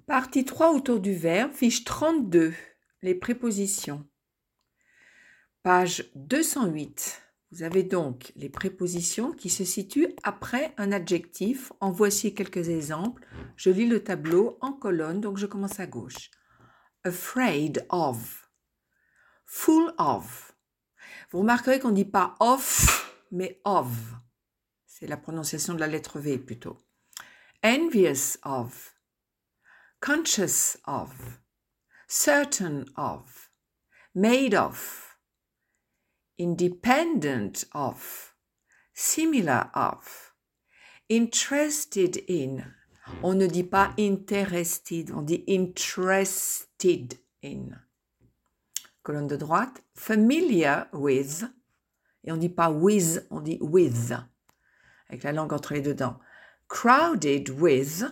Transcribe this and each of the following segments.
Partie 3 autour du verbe, fiche 32, les prépositions. Page 208. Vous avez donc les prépositions qui se situent après un adjectif. En voici quelques exemples. Je lis le tableau en colonne, donc je commence à gauche. Afraid of. Full of. Vous remarquerez qu'on ne dit pas of, mais of. C'est la prononciation de la lettre V plutôt. Envious of. Conscious of. Certain of. Made of. Independent of. Similar of. Interested in. On ne dit pas interested, on dit interested in. Colonne de droite. Familiar with. Et on ne dit pas with, on dit with. Avec la langue entre les deux dents. Crowded with.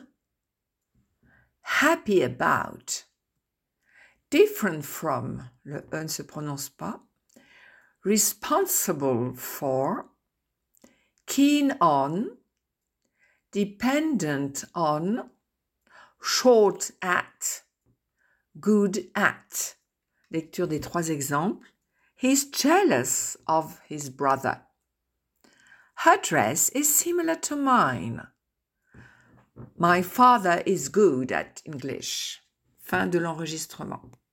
Happy about. Different from. Le E ne se prononce pas. Responsible for. Keen on. Dependent on. Short at. Good at. Lecture des 3 exemples. He's jealous of his brother. Her dress is similar to mine. My father is good at English. Fin de l'enregistrement.